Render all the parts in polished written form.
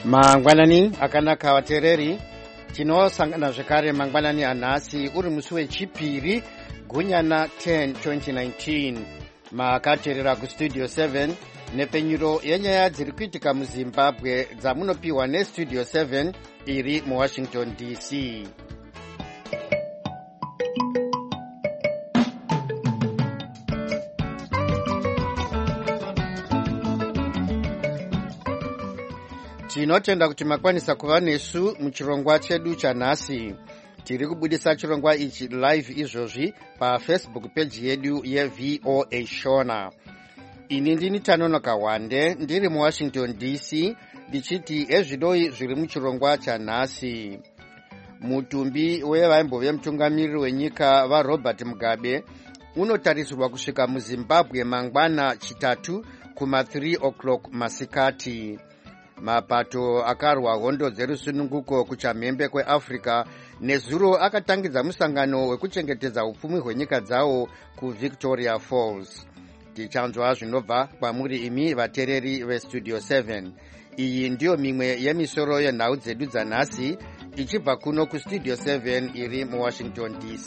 mangwanani akanaka vateereri, tinosangana zvekare mangwanani anhasi uri musi wechipiri gunyana 10 2019. makateerera kustudio 7 nepenyuro yenyaya dziri kuitika muzimbabwe dzamunopiwa nestudio 7 iri muwashington dc. tinotenda kuti makwanisa kuva nesu muchirongwa chedu chanhasi. tiri kubudisa chirongwa ichi live izvozvi pafacebook page yedu yevoa shona. ini ndini Tanonoka Wande ndiri muwashington dc ndichiti ezvidoi zviri muchirongwa chanhasi. mutumbi wevaimbo vemutungamiriri wenyika vaRobert Mugabe unotarisirwa kusvika muzimbabwe mangwana chitatu kuma3 o'clock masikati. mapato akarwa hondo dzerusununguko kuchamhembe kweafrica nezuro akatangidza musangano wekuchengetedza upfumi hwenyika dzawo kuvictoria falls. tichanzwa zvinobva kwamuri imi vateereri vestudio 7. iyi ndiyo mimwe yemisoro yenhau dzedu dzanhasi ichibva kuno kustudio 7 iri muwashington dc.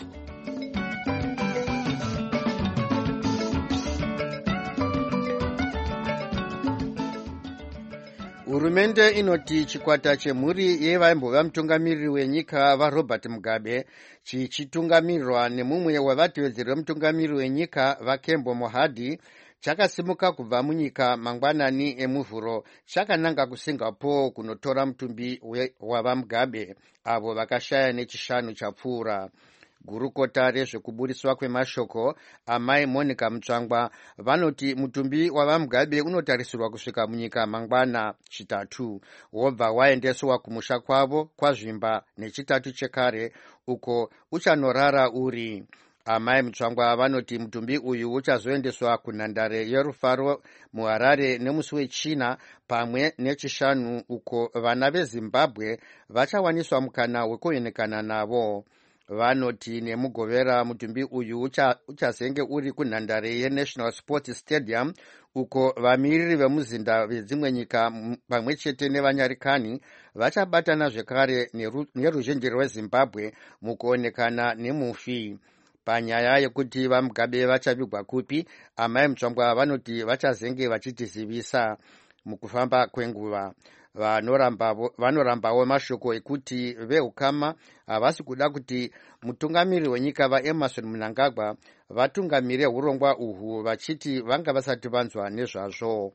hurumende inoti chikwata chemhuri yevaimbova mutungamiriri wenyika vaRobert Mugabe chichitungamirirwa nemumwe wevatevedzeri vemutungamiriri wenyika vaKembo Mohadi chakasimuka kubva munyika mangwanani emuvhuro chakananga kuSingapore kunotora mutumbi wavaMugabe avo vakashaya nechishanu chapfuura. gurukota rezvekuburiswa kwemashoko amai Monica Mutsvangwa vanoti mutumbi wavaMugabe unotarisirwa kusvika munyika mangwana chitatu wobva waendeswa kumusha kwavo kwazvimba nechitatu chekare uko uchanorara uri. amai Mutsvangwa vanoti mutumbi uyu uchazoendeswa kunhandare yerufaro muHarare nemusi wechina pamwe nechishanu uko vana veZimbabwe vachawaniswa mukana wekuonekana navo. vanoti nemugovera mutumbi uyu uchazenge uri kunhandare yeNational Sports Stadium uko vamiriri vemuzinda vedzimwe nyika pamwe chete nevanyarikani vachabatana zvekare neruzhinji rweZimbabwe mukuonekana nemufi. panyaya yekuti vaMugabe vachavigwa kupi, amai Mutsvangwa vanoti vachazenge vachitizivisa mukufamba kwenguva. vanorambawo mashoko ekuti veukama havasi kuda kuti mutungamiriri wenyika vaEmmerson Mnangagwa vatungamire urongwa uhwu vachiti vanga vasati vanzwa nezvazvo.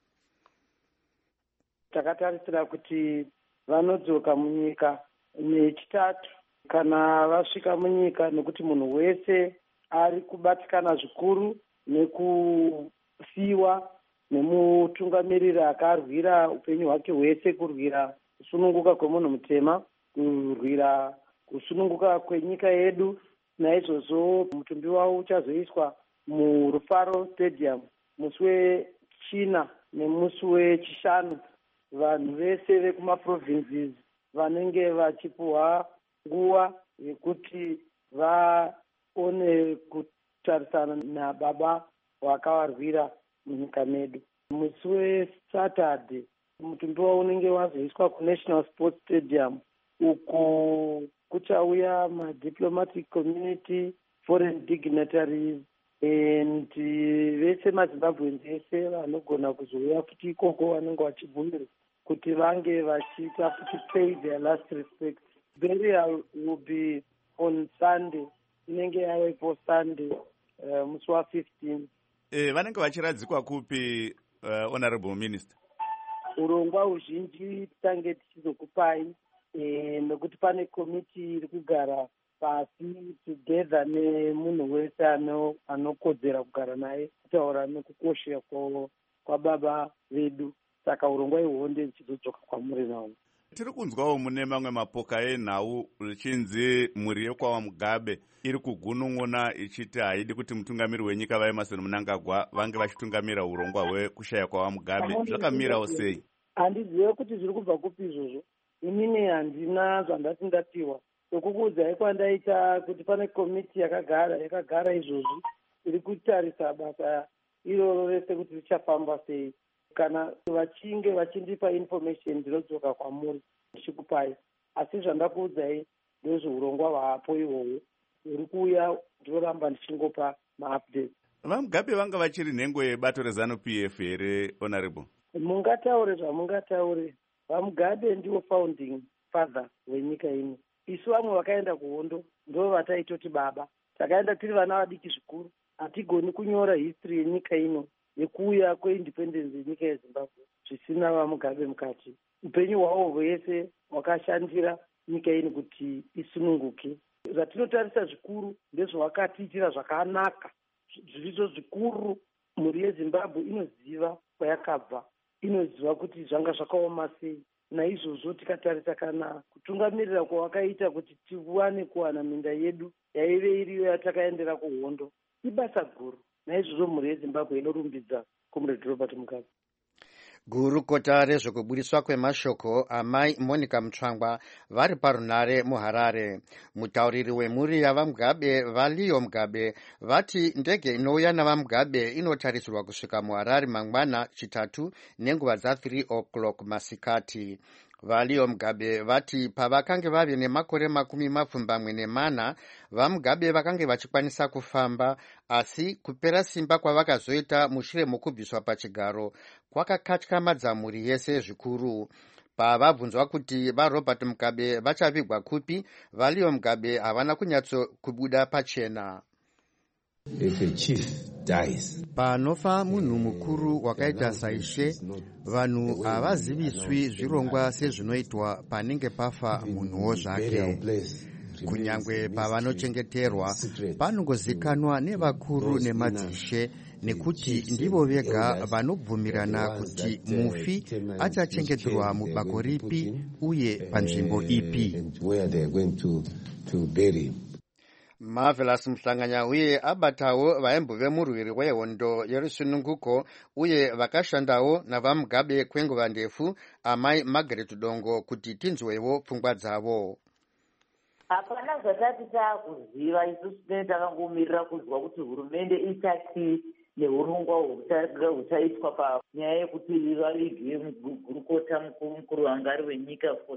takatarisira kuti vanodzoka munyika nechitatu kana vasvika munyika, nekuti munhu wese ari kubatikana zvikuru nekusiyiwa nemutungamiriri akarwira upenyu hwake hwese, kurwira kusununguka kwemunhu mutema, kurwira kusununguka kwenyika yedu. naizvozvo mutumbi wavo uchazoiswa muRufaro Stadium musi wechina nemusi wechishanu. vanhu vese vekumaprovinces vanenge vachipuhwa nguva yekuti vaone kutarisana nababa wakavarwira munyika medu. musi weSaturday mutumbi wavo unenge wazoiswa kuNational Sports Stadium uko kuchauya madiplomatic community, foreign dignitaries and vese maZimbabweans ese vanogona kuzouya futi ikoko vanenge vachibvumirwa kuti vange vachiita futi pay their last respect. burial will be on Sunday, inenge yavepo Sunday musi wa15. vanenge vachiradzikwa kupi honorable minister? urongwa huzhinji tange tichizokupai nekuti pane komiti iri kugara pasi together nemunhu wese anokodzera kugara naye kutaura nekukoshera kwababa vedu. saka urongwa ihwo ndichizodzoka kwamuri nawo. tiri kunzwawo mune mamwe mapoka enhau zvichinzi mhuri yekwaMugabe iri kugunun'una ichiti haidi kuti mutungamiri wenyika vaEmmerson Mnangagwa vange vachitungamira urongwa hwekushaya kwaMugabe. zvakamirawo sei? handizive kuti zviri kubva kupi izvozvo. inini handina zvandati ndatiwa. sokukuudzai kwandaita kuti pane komiti yakagara izvozvi iri kutarisa basa iroro rese kuti richafamba sei. kana vachinge vachindipa information ndinodzoka kwamuri ndichikupai. Asi zvandakuudzai ndezveurongwa hwapo ihwohwo uri kuuya, ndinoramba ndichingopa maupdates. VaMugabe vanga vachiri nhengo yebato reZANU-PF here, honorable? Mungataure zvamungataure, VaMugabe ndiwo founding father wenyika ino. Isu vamwe vakaenda kuhondo ndo vataitoti baba. Takaenda tiri vana vadiki zvikuru, hatigoni kunyora history yenyika ino yekuuya kweindependence yenyika yeZimbabwe zvisina VaMugabe mukati. Upenyu hwavo hwese hwakashandira nyika ino kuti isununguke. Zvatinotarisa zvikuru ndezvavakatiitira zvakanaka, zvizvo zvikuru. Mhuri yeZimbabwe inoziva kwayakabva, inoziva kuti zvanga zvakaoma sei. Naizvozvo tikatarisa kana kutungamirira kwavakaita kuti tiwane kuwana minda yedu yaive iriyo yatakaendera kuhondo, ibasa guru. Naizvozvo mhuri yeZimbabwe inorumbidza Comrade Robert Mugabe. Gurukota rezvekubudiswa kwemashoko amai Monica Mutsvangwa vari parunare muHarare. Mutauriri wemhuri yavaMugabe vaLeo Mugabe vati ndege inouya navaMugabe inotarisirwa kusvika muHarare mangwana chitatu nenguva dza3 o'clock masikati. VaLeo Mugabe vati pavakange vave nemakore 24 vaMugabe vakange vachikwanisa kufamba, asi kupera simba kwavakazoita mushure mokubviswa pachigaro kwakakatyamadza mhuri yese zvikuru. Pavabvunzwa kuti vaRobert Mugabe vachavigwa kupi, vaLeo Mugabe havana kunyatsokubuda pachena. If a chief dies, panofa munhu mukuru wakaita saishe, vanhu havaziviswi zvirongwa sezvinoitwa panenge pafa munhuwo zvake. Kunyangwe pavanochengeterwa panongozikanwa nevakuru nemadzishe, nekuti ndivo vega vanobvumirana kuti mufi achachengeterwa mubako ripi uye panzvimbo ipi. Marvelous Muhlanganya uye abatawo vaimbo murwiri wehondo yerusununguko uye vakashandawo navaMugabe kwenguva ndefu, amai Margaret Dongo, kuti tinzwewo pfungwa dzavo. Hapana zvatati taakuziva, isusu tinenge takangomirira kunzwa kuti hurumende ichati neurongwa huchaitwa panyaya yekuti vavige gurukota mukuru wangari wenyika for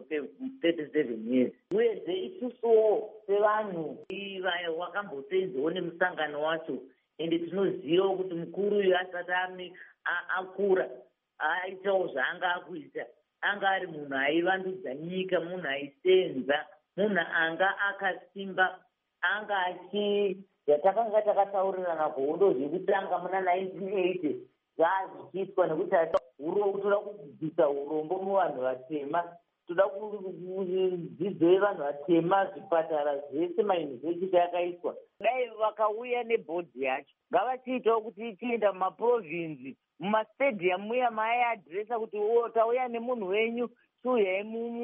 37 years. Uyezve isusuwo sevanhu wakambosenzewo nemusangano wacho, ende tinozivawo kuti mukuru uyu asati akura aitawo zvaanga akuita. Anga ari munhu aivandudza nyika, munhu aisenza, munhu anga akasimba, anga yatakanga takataurirana kuhondo zvekutanga muna 1980 zvaazvichiitwa nekuti toda kubvisa urombo muvanhu vatema, toda kudzidzo yevanhu vatema, zvipatara zvese, mayunivhesiti akaiswa. Dai vakauya nebhodhi yacho ngavachiitawo kuti ichienda mumaprovinzi, mumastadium muya maaiadhiresa kuti tauya nemunhu wenyu, chiuyai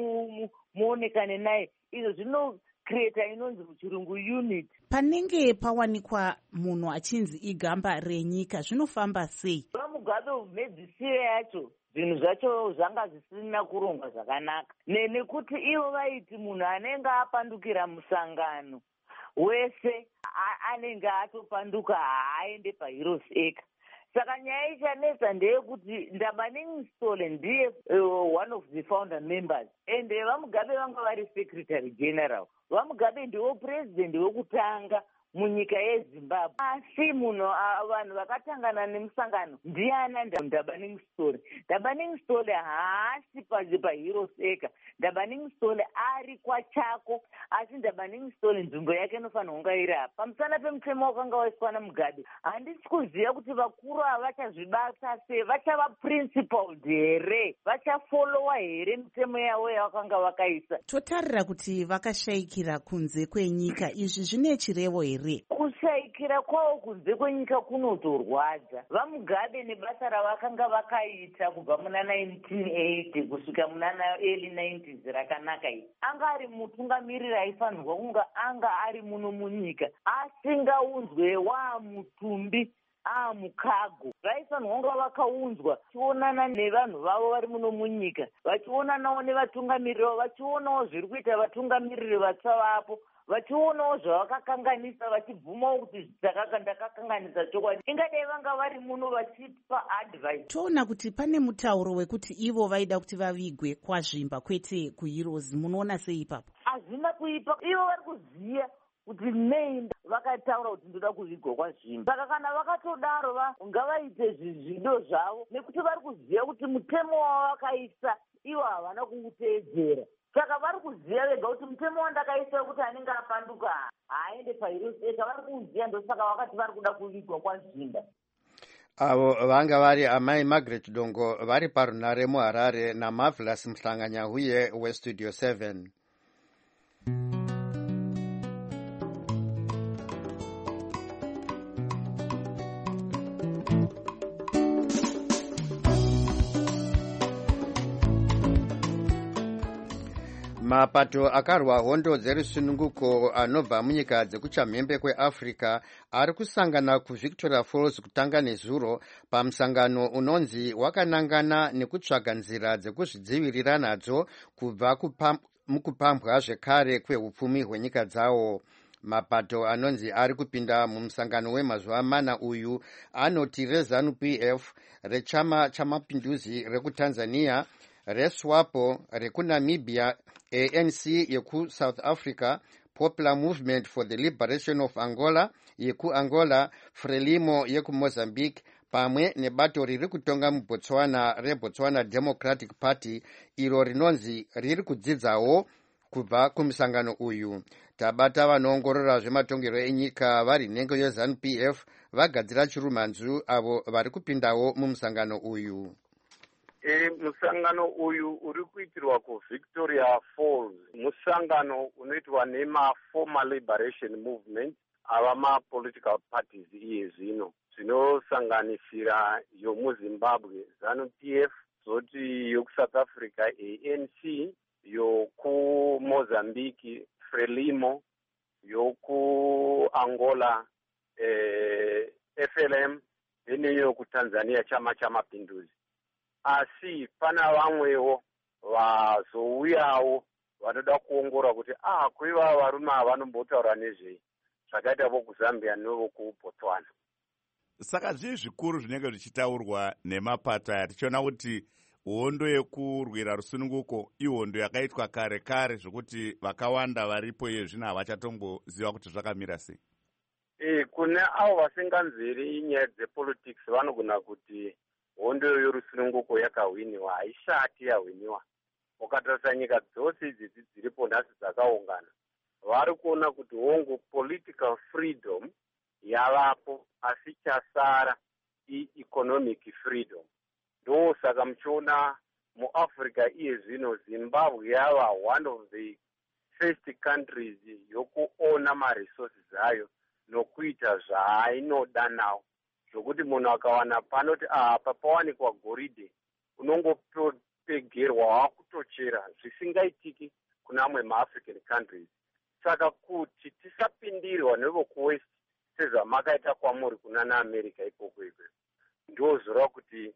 muonekane naye. Izvo zvinocreata inonzi muchirungu unit. Panenge pawanikwa munhu achinzi igamba renyika, zvinofamba sei? VaMugabe medzisire yacho zvinhu zvacho zvanga zvisina kurongwa zvakanaka, nekuti ivo vaiti munhu anenge apandukira musangano wese anenge atopanduka, haaende paHeroes Acre. Saka nyaya ichanetsa ndeyekuti Ndabaningi Stole ndiye one of the founder members, and VaMugabe vanga vari secretary general. VaMugabe ndiwo president wekutanga munyika yeZimbabwe. Asi vanhu vakatangana nemusangano ndiana Ndabaningi Stole. Ndabaningi Stole haasi paHeroes Acre. Ndabaningi Stole ari kwachako, asi Ndabaningi Stole nzvimbo yake inofanira kunge iri apa. Pamusana pemutemo wakanga waiswa naMugabe, handisi kuziva kuti vakuru ava vachazvibata sei, vachava principled here, vachafolowa here mitemo yavo yavakanga vakaisa. Totarira kuti vakashayikira kunze kwenyika, izvi zvine chirevo here? Kushayikira kwavo kunze kwenyika kunotorwadza. VaMugabe nebasa ravakanga vakaita kubva muna 1980 kusvika muna early 90s rakanaka iri, anga ari mutungamiriri aifanirwa kunga anga ari muno munyika, asingaunzwe mutumbi mukago. Vaifanirwa kunge vakaunzwa vachionana nevanhu vavo vari muno munyika, vachionanawo nevatungamiriri vavo, vachionawo zviri kuita vatungamiriri vatsva vapo, vachionawo zvavakakanganisa, vachibvumawo kuti ndakakanganisa chokwadi. Ingadai vanga vari muno vachipa advice. Toona kuti pane mutauro wekuti ivo vaida kuti vavigwe kwazvimba kwete kuHeroes. Munoona sei ipapo? Hazvina kuipa, ivo vari kuziya kuti nei vakataura kuti ndoda kuvigwa kwazvimba. Saka kana vakatodaro ngavaite zvido zvavo, nekuti vari kuziva kuti mutemo wavakaisa ivo havana kuuteedzera. Saka vari kuziva vega kuti mutemo wandakaisa wekuti anenge apanduka haaende paHeroes, vari kuuziva, ndosaka vakati vari kuda kuvigwa kwazvimba. Avo vanga vari amai Margaret Dongo vari parunare muHarare naMarvelous Mhlanganyahuye weStudio 7. Mapato akarwa hondo dzerusununguko anobva munyika dzekuchamhembe kweAfrica ari kusangana kuVictoria Falls kutanga nezuro pamusangano unonzi wakanangana nekutsvaga nzira dzekuzvidzivirira nadzo kubva mukupambwa zvekare kwehupfumi hwenyika dzawo. Mapato anonzi ari kupinda mumusangano wemazuva mana uyu anoti reZANU-PF, rechama chamapinduzi rekuTanzania, reSWAPO rekuNamibia, ANC yekuSouth Africa, Popular Movement for the Liberation of Angola yekuAngola, FRELIMO yekuMozambique, pamwe nebato riri kutonga muBotswana reBotswana Democratic Party, iro rinonzi riri kudzidzawo kubva kumusangano uyu. Tabata vanoongorora zvematongero enyika vari nhengo yeZANU-PF vagadzira chirumanzu avo vari kupindawo mumusangano uyu. Musangano uyu uri kuitirwa kuVictoria Falls, musangano unoitwa nema-Former Liberation Movement ava ma-political parties iye zvino, zvinosanganisira yomuZimbabwe ZANU-PF, zoti yokuSouth Africa ANC, yokuMozambique FRELIMO, yokuAngola FLM, neyokuTanzania chama chamapinduzi. Asi pana vamwewo vazouyawo vanoda kuongora kuti kuiva varume avanombotaura nezvei zvakaita vokuZambia nevokuBotswana. Saka zvii zvikuru zvinenge zvichitaurwa nemapato aya, tichiona kuti hondo yekurwira rusununguko ihondo yakaitwa kare kare zvokuti vakawanda varipo iye zvino havachatomboziva kuti zvakamira sei? Kune avo vasinganzviri nyaya dzepolitics vanogona kuti hondo yorusununguko yakahwiniwa, haishati yahwiniwa. Ukatarisa nyika dzose idzi dziripo nhasi dzakaungana, vari kuona kuti hongu political freedom yavapo, asi chasara economic freedom. Ndosaka muchiona muAfrica iye zvino Zimbabwe yava one of the first countries yokuona maresources ayo nokuita zvaainoda nawo, zvokuti munhu akawana panoti apa pawanikwa goridhe unongopegerwa wakutochera zvisingaitiki kuna amwe maAfrican countries. Saka kuti tisapindirwa nevokuwest sezvamakaita kwamuri kuna naAmerica ikoko ikwe, ndozora kuti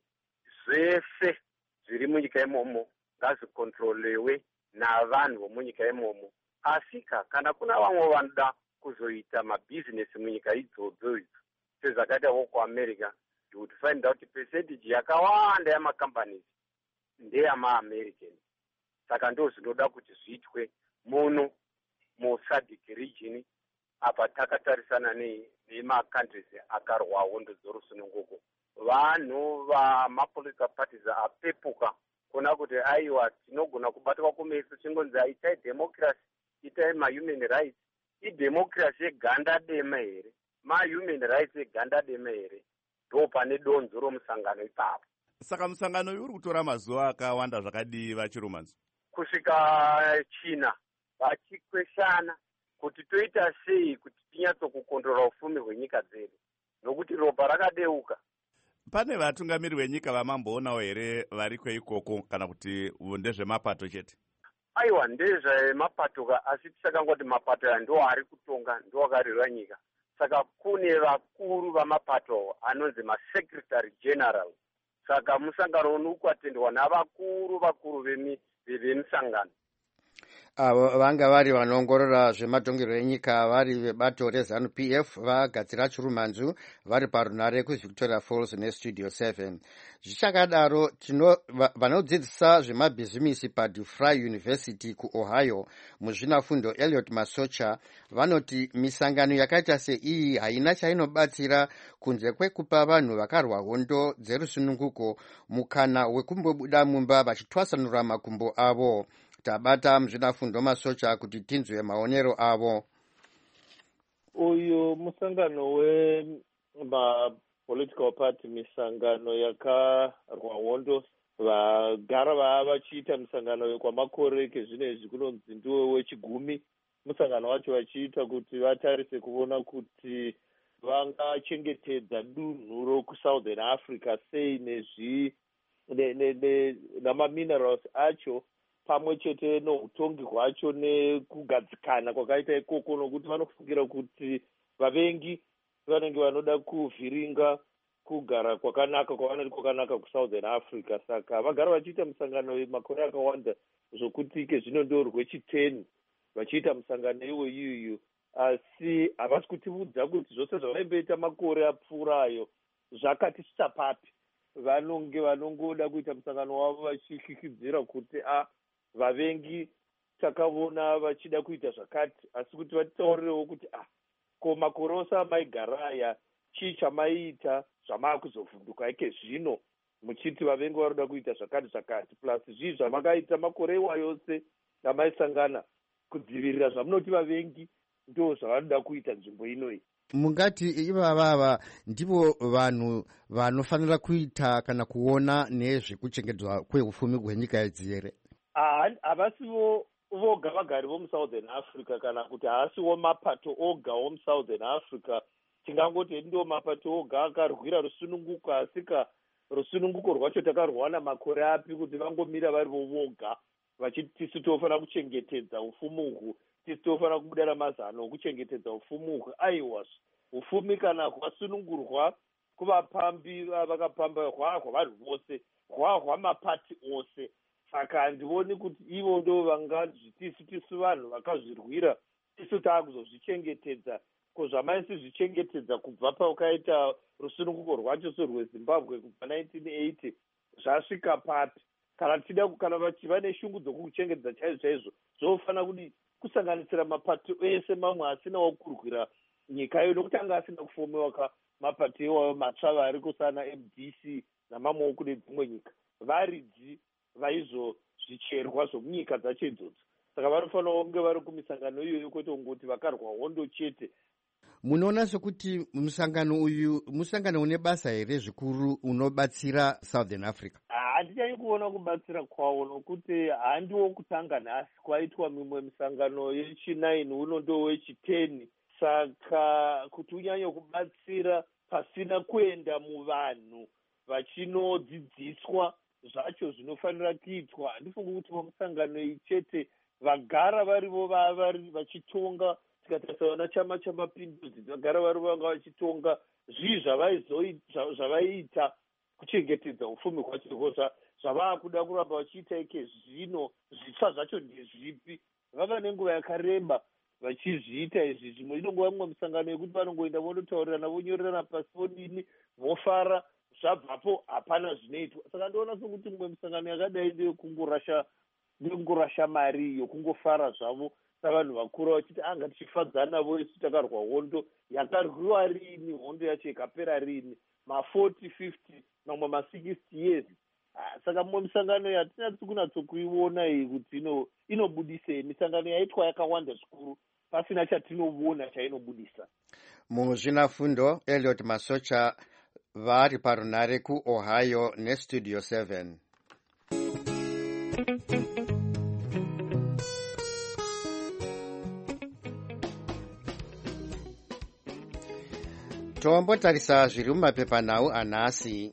zvese zviri munyika imomo ngazikontrolewe navanhu vomunyika imomo. Asika kana kuna vamwe vanoda kuzoita mabhizinesi munyika idzodzo sezvakaita vokuAmerica, you would find out percentage yakawanda yamacompanies ndeyamaAmerican. Saka ndo zvinoda kuti zviitwe muno muSADC region apa takatarisana nema-countries akarwa hondo dzorusununguko. Vanhu vamapolitical parties apepuka kuona kuti aiwa tinogona kubatwa kumeso chingonzi itai democracy, itai ma-human rights. Idemocracy yeganda dema here, ma-human rights yeganda dema here, ndo pane donzo romusangano ipapo. Saka musangano uyu uri kutora mazuva akawanda zvakadii vachirumanzi? Kusvika China vachikweshana kuti toita sei kuti tinyatsokukontrola ufumi hwenyika dzedu, nokuti ropa rakadeuka. Pane vatungamiri venyika vamamboonawo here vari kweikoko kana kuti ndezvemapato chete? Aiwa, ndezvemapato, asi tisakangoti mapato aya ndo ari kutonga, ndo akarirwa nyika. saka kune vakuru vamapato anonzi masecretary general. Saka musangano uno ukatendwa navakuru vemisangano. Avo vanga vari vanoongorora zvematongerwo enyika vari vebato reZANU-PF vagadzira chirumanzu vari parunare kuVictoria Falls neStudio 7. Zvichakadaro vanodzidzisa zvemabhizimisi paDeFry University kuOhio muzvinafundo Elliot Masocha vanoti misangano yakaita seiyi haina chainobatsira kunze kwekupa vanhu vakarwa hondo dzerusununguko mukana wekumbobuda mumba vachitwasanura makumbo avo. Tabata muzvinafundo Masocha kuti tinzwe maonero avo. Uyu musangano wema-political party, misangano yakarwa hondo, vagara vava vachiita misangano kwamakore kezvinezvi kunonzi ndiwo wechigumi. Musangano wacho vachiita kuti vatarise kuona kuti vangachengetedza dunhu rokuSouthern Africa sei namaminerals acho pamwe chete noutongi hwacho nekugadzikana kwakaita ikoko, nokuti vanofungira kuti vavengi vanenge vanoda kuvhiringa kugara kwakanaka kwavanoti kwakanaka kuSouthern Africa. Saka vagara vachiita musangano makore akawanda zvokuti kezvino ndo rwechiteni vachiita musangano iyoyu, asi havasi kutiudza kuti zvose zvavaimboita makore apfuurayo zvakati chisapapi. Vanongoda kuita musangano wavo vachihlikidzira kuti vavengi takavona vachida kuita zvakati, asi kuti vatitaurirewo kuti ko makore ose amaigara aya chii chamaiita zvamaakuzovhunduka ike zvino muchiti vavengi varoda kuita zvakati plus zvii zvamakaita makore iwayo yose amaisangana kudzivirira zvamunoti vavengi ndo zvavanoda kuita nzvimbo inoyi. Mungati ivava ndivo vanhu vanofanira kuita kana kuona nezvekuchengetedzwa kweupfumi hwenyika idzi here? Havasivo voga vagari vomuSouthern Africa kana kuti haasiwo mapato oga womuSouthern Africa. Tingangoti ndo mapato oga akarwira rusununguko, asika rusununguko rwacho takarwana makore api kuti vangomira vari voga vachiti tisu tofanira kuchengetedza ufumi uhu, tisu tofanira kubuda namazano okuchengetedza ufumi uhu. Aiwa, ufumi kana hwasunungurwa kuvapambi vakapamba hwavanhu vose, hwamapati ose. Saka handivoni kuti ivo ndo tisu vanhu vakazvirwira tisu taakuzozvichengetedza. Ko zvamaisizvichengetedza kubva paukaita rusununguko rwacho sorweZimbabwe kubva 1980 zvasvika papi? Kana vachiva neshungu dzokuchengetedza chaizvo zvofanira kuti kusanganisira mapato ese mamwe asinawo kurwira nyika iyo, nokuti anga asina kufomewa mapato iwayo matsva vari kusana MDC namamwewo kune dzimwe nyika varidzi vaizozvicherwa zvomunyika dzacho idzodzo. Saka vanofanira kunge vari kumisangano iyoyo kwete kungoti vakarwa hondo chete. Munoona sekuti musangano uyu musangano une basa here zvikuru unobatsira Southern Africa? Handichanyi kuona kubatsira kwawo, nokuti handiwo kutanga nhasi, kwaitwa mimwe misangano yechi9 uno ndo wechi10. Saka kuti unyanye kubatsira pasina kuenda muvanhu vachinodzidziswa zvacho zvinofanira kuitwa, handifungi kuti vamusangano iyi chete vagara varivo vari vachitonga. Tikatasaona chama chamapinduzi vagara vari vanga vachitonga zvii zvavaiita kuchengetedza ufumi hwacho, zvavaakuda kuramba vachiita ike zvino zvitsva zvacho ndezvipi? Vava nenguva yakareba vachizviita izvi. Zvimwe inongova mumwe misangano yekuti vanongoenda vonotaurirana vonyorerana pasi vodini vofara, zvabvapo hapana zvinoitwa. Saka ndoona sokuti mumwe misangano yakadai ndeyokungorasha mari yokungofara zvavo savanhu vakuru vachiti anga tichifadzana voisu takarwa hondo. Yakarwiwa rini hondo yacho ikapera rini? 40, 50 mamwe 60 years. Saka mumwe misangano yatinatsi kunatsokuiona iyi kuti inobudisei. Misangano yaitwa yakawanda zvikuru pasina chatinoona chainobudisa. Muzvinafundo Elliot Masocha vari parunare kuOhio neStudio 7. Tombotarisa zviri mumapepanhau anhasi.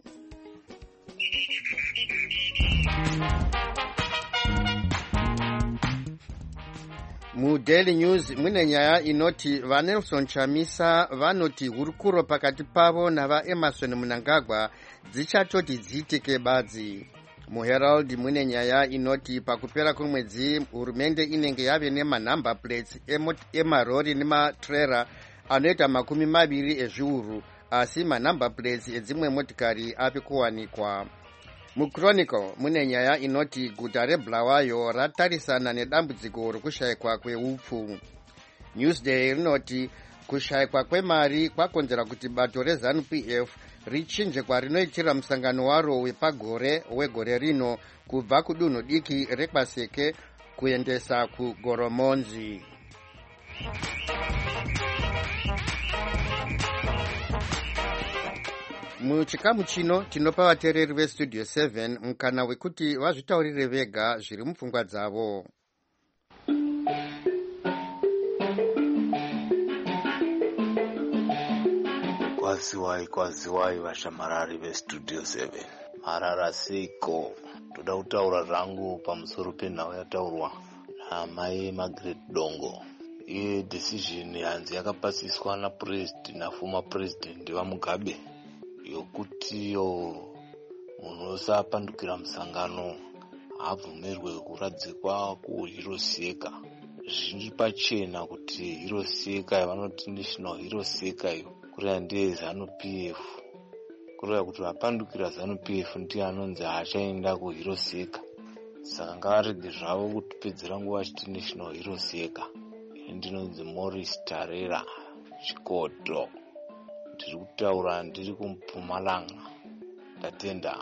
mudaily news mune nyaya inoti vaNelson Chamisa vanoti hurukuro pakati pavo navaEmerson Mnangagwa dzichatoti dziitike badzi. muHerald mune nyaya inoti pakupera kwemwedzi hurumende inenge yave nemanhamba plates emarori nematrera anoita 20 ezviuru, asi manhamba plates edzimwe motikari ave kuwanikwa. muChronicle mune nyaya inoti guta reBulawayo ratarisana nedambudziko rekushayikwa kweupfu. Newsday rinoti kushayikwa kwemari kwakonzera kuti bato reZANU-PF richinje kwarinoitira musangano waro wepagore wegore rino kubva kudunhu diki reKwaseke kuendesa kuGoromonzi. muchikamu chino tinopa vateereri vestudio 7 mukana wekuti vazvitaurire vega zviri mupfungwa dzavo. kwaziwai vashamarari vestudio 7. marara seko toda kutaura zvangu pamusoro penhau yataurwa namai Margaret Dongo. Iye decision hanzi yakapasiswa naformer president vaMugabe yokuti munhu wese apandukira musangano abvumirwe kuradzikwa kuHiroseka. Zviri pachena kuti Hiroseka yavanoti National Hiroseka iyo kureva ndeye ZANU-PF, kureva kuti vapandukira ZANU-PF ndiye anonzi haachaenda kuHiroseka. Saka ngavarege zvavo kutipedzera nguva achiti National Hiroseka. Ndinonzi Morris Tarera Chikoto, ndiri kutaura ndiri kuMpumalanga. Ndatenda.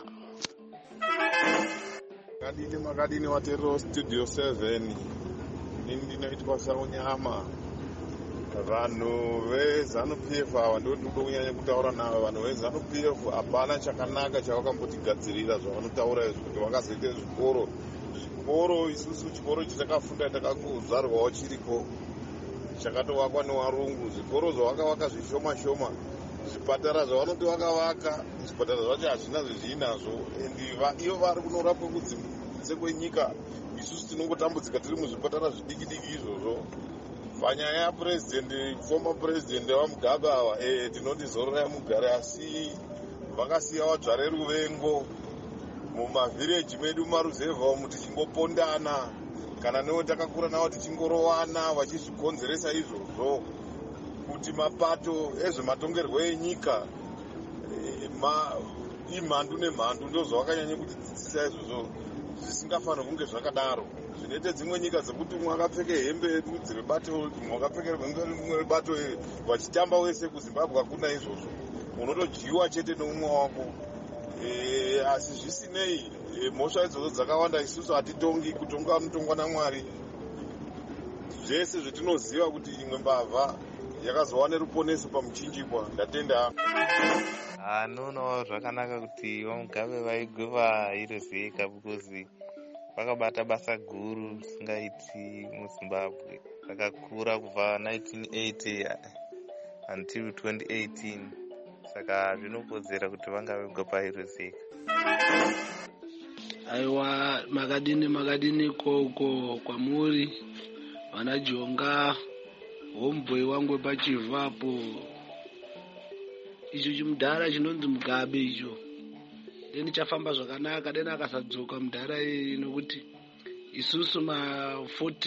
Makadini wateerera studio 7. Ndinoitwa saunyama. Vanhu veZANU-PF ava ndinoda kunyanya kutaura navo. Vanhu veZANU-PF hapana chakanaka chavakambotigadzirira zvavanotaura izvo kuti vakazoita zvikoro isusu chikoro chatakafunda takakuzarwawo chiriko chakatovakwa nevarungu. Zvikoro zvavakavaka zvishoma shoma, zvipatara zvavanoti vakavaka zvipatara zvacho hazvina zvezviinazvo, ivo vari kunorapwa kunze kwenyika. Isusu tinongotambudzika tiri muzvipatara zvidiki diki izvozvo. Panyaya yapurezidendi, former president vaMugabe ava, tinoti zororai mugare, asi vakasiya vadzvare ruvengo mumavhireji medu maruzevha umu tichingopondana, kana nevo takakura navo tichingorowana vachizvikonzeresa izvozvo, kuti mapato ezvematongerwo enyika imhandu nemhandu ndozvavakanyanya kutidzidzisa izvozvo. Zvisingafanira kunge zvakadaro. Zvinoite dzimwe nyika dzekuti umwe akapfeke hembe yerudzi rebato, umwe akapfeke hembe rebato vachitamba wese. kuZimbabwe hakuna izvozvo, unotodyiwa chete neumwe wako. Asi zvisinei, mhosva idzodzo dzakawanda isusu hatitongi, kutonga anotongwa naMwari. Zvese zvetinoziva kuti imwe mbavha yakazowane ruponeso pamuchinjikwa. Ndatenda. Anonawo zvakanaka kuti vaMugabe vaigwe vaHiroseka because vakabata basa guru risingaiti muZimbabwe. Vakakura kubva 1980 until 2018. Saka zvinokodzera kuti vanga vegwe paHiroseka. Aiwa, makadini koko kwamuri vana Jonga, homeboy wangu pachivapo. Icho chimudhara chinonzi Mugabe icho. Deni chafamba zvakanaka, deni akasadzoka mudhara iyi nokuti isusu ma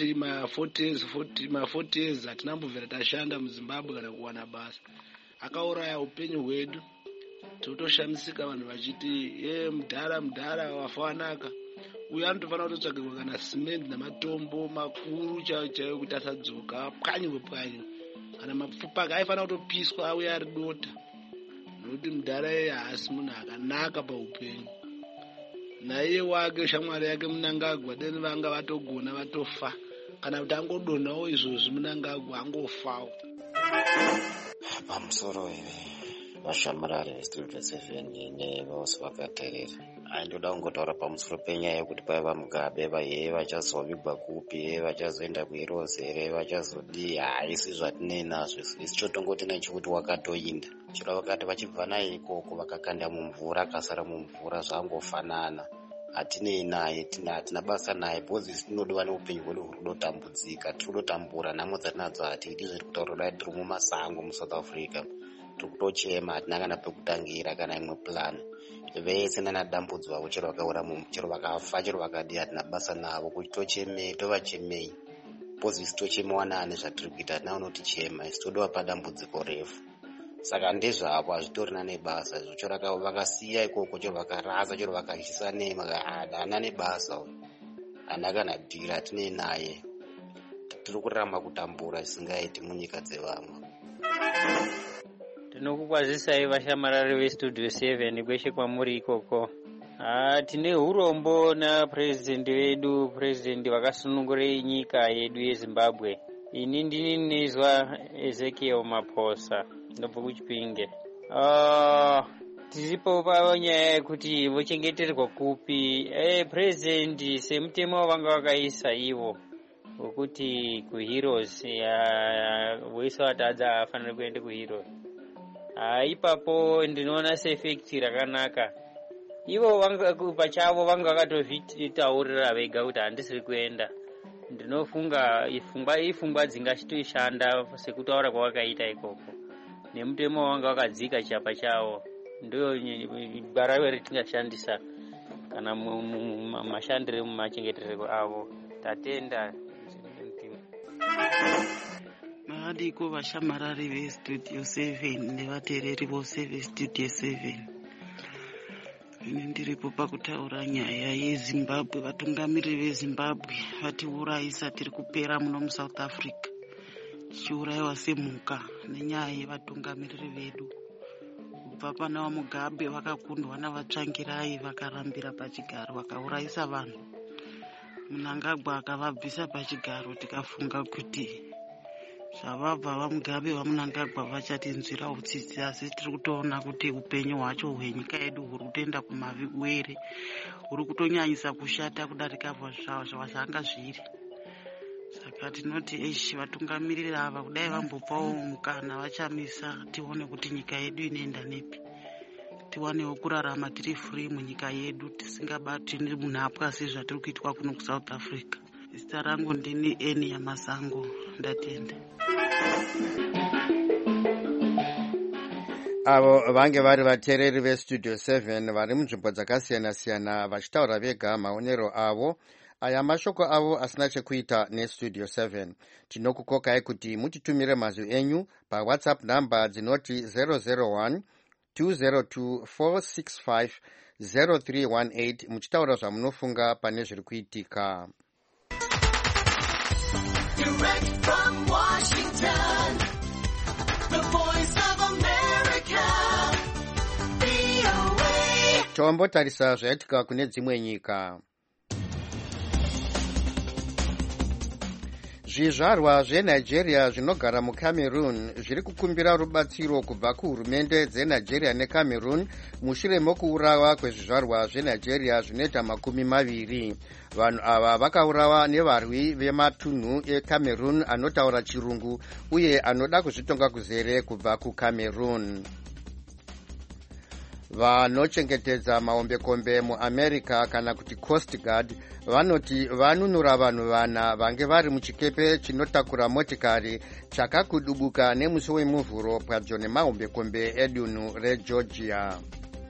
40 years hatinambobvira tashanda muZimbabwe kana kuwana basa. Akauraya upenyu hwedu. Totoshamisika vanhu vachiti mudhara wafanaka. Uyu anotofanira kutotsvagirwa kana simende namatombo makuru chaiwo kuti asadzoka pwanyiwe. Kana mapfupa ake aifanira kutopiswa auye ari dota. Nokuti mudhara iye haasi munhu akanaka paupenyu. Naiye wake shamwari yake Mnangagwa deni vanga vatogona vatofa. Kana kuti angodonhawo izvozvi Mnangagwa angofawo. Pamusoro vashamarari vestudio 7 nevose vakateerera, ndoda kungotaura pamusoro penyaya yekuti paiva Mugabe vachazovigwa kupi, vachazoenda kuHirozi here, vachazodii. Haisi zvatinei nazvo isi, chotongoti nechekuti wakatoinda. Chero vakati vachibva naye ikoko vakakanda mumvura akasara mumvura zvangofanana. hatinei naye, hatina basa naye because isi tinodiwa neupenyu hwedu huri kudotambudzika, tiri kudotambura nhamo dzatinadzo hatiiti zviri kutaura kudai tiri mumasango muSouth Africa, tiri kutochema, hatina kana pekutangira kana imwe plan. Vese nanadambudzi vavo chero vakaura chero vakafa chero vakadi hatina basa navo, kuti tochemei tovachemei because isi tochemewa naani zvatiri kuita, hatina unotichema, isi todiwa padambudziko refu. Saka ndezvavo hazvitorina nebasa izvo, chero vakasiya ikoko, chero vakarasa, chero vakachisa nema, haana nebasa, haana kana dhira, hatinei naye, tiri kuramba kutambura zvisingaiti munyika dzevamwe. Tinokukwazisai vashamarari vestudio 7 kweshe kwamuri ikoko. Tine urombo napurezidendi vedu, purezidendi vakasunungura nyika yedu yeZimbabwe. Ini ndini nezwa Ezekiel Maposa, ndobva kuChipinge. Tiripo panyaya yekuti vochengeterwa kupi. Purezidendi semutemo wavanga wakaisa ivo wekuti kuHeroes wese watadza afanira kuenda kuHeroes. Ipapo ndinoona seefekti rakanaka. Ivo pachavo vanga vakatozvitaurira vega kuti handisiri kuenda. Ndinofunga ifungwa dzingachitoshanda sekutaura kwavakaita ikoko. Nemutemo wanga wakadzika chapa chavo. Ndio barawe ritingashandisa kana mashandire mumachengeterero avo. Tatenda. Maadiko vashamarari vestudio 7 nevateereri vose vestudio 7. Ini ndiripo pakutaura nyaya yeZimbabwe. Vatungamiriri veZimbabwe vatiurayisa tiri kupera muno muSouth Africa, tichiurayiwa semhuka nenyaya yevatungamiriri vedu. Kubva pana vaMugabe vakakundwa navatsvangirai vakarambira pachigaro vakaurayisa vanhu. Mnangagwa akavabvisa pachigaro, tikafunga kuti zvavabva vaMugabe vaMnangagwa vachatinzwira utsitsi, asi tiri kutoona kuti upenyu hwacho hwenyika yedu huri kutoenda kumaviwere, huri kutonyanyisa kushata kudarika zvazvanga zviri. Saka tinoti vatungamiriri ava kudai vambopawo mukana vachamisa, tione kuti nyika yedu inoenda nepi, tiwanewo kurarama tiri free munyika yedu tisingabati munhapwa sezvatiri kuitwa kuno kuSouth Africa. Zita rangu ndini Eni Yamasango, ndatenda. Avo vange vari vateereri vestudio 7 vari munzvimbo dzakasiyana-siyana vachitaura vega maonero avo. Aya mashoko avo asina chekuita nestudio 7. Tinokukokai kuti mutitumire mazwi enyu paWhatsApp namba dzinoti 001 202 465 0318 muchitaura zvamunofunga pane zviri kuitika. Direct from Washington, the voice of America, VOA. Tombotarisa zvaitika kune dzimwe nyika. Zvizvarwa zveNigeria zvinogara muCameroon zviri kukumbira rubatsiro kubva kuhurumende dzeNigeria neCameroon mushure mokuurawa kwezvizvarwa zveNigeria zvinoita 20. Vanhu ava vakaurawa nevarwi vematunhu eCameroon anotaura chirungu uye anoda kuzvitonga kuzere kubva kuCameroon. Vanochengetedza mahombekombe muAmerica kana kuti Coast Guard vanoti vanunura vanhu 4 vange vari muchikepe chinotakura motikari chakakudubuka nemusi wemuvhuro pedyo nemahombekombe edunhu reGeorgia.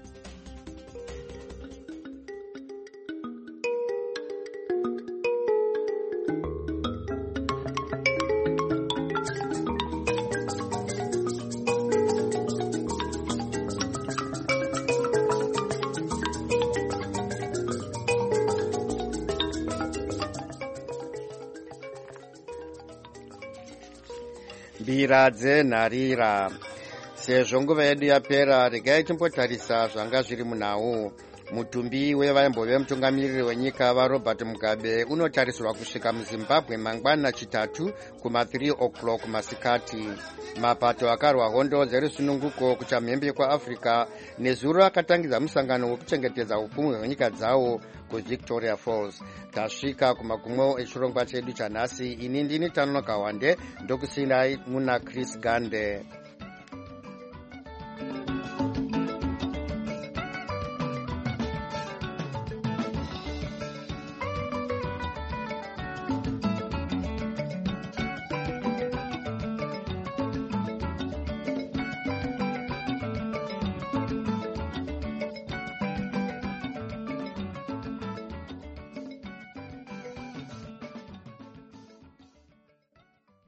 Mbira dzenharira. Sezvo nguva yedu yapera, regai timbotarisa zvanga zviri munhau. Mutumbi wevaimbove mutungamiriri wenyika vaRobert Mugabe unotarisirwa kusvika muZimbabwe mangwana chitatu kuma3 o'clock masikati. Mapato akarwa hondo dzerusununguko kuchamhembe kwaAfrica nezuro akatangidza musangano wekuchengetedza upfumi hwenyika dzawo kuVictoria Falls. Tasvika kumagumo echirongwa chedu chanhasi. Ini ndini Tanoka Wande, ndokusindai muna Chris Gande.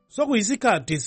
sokuyisikhathi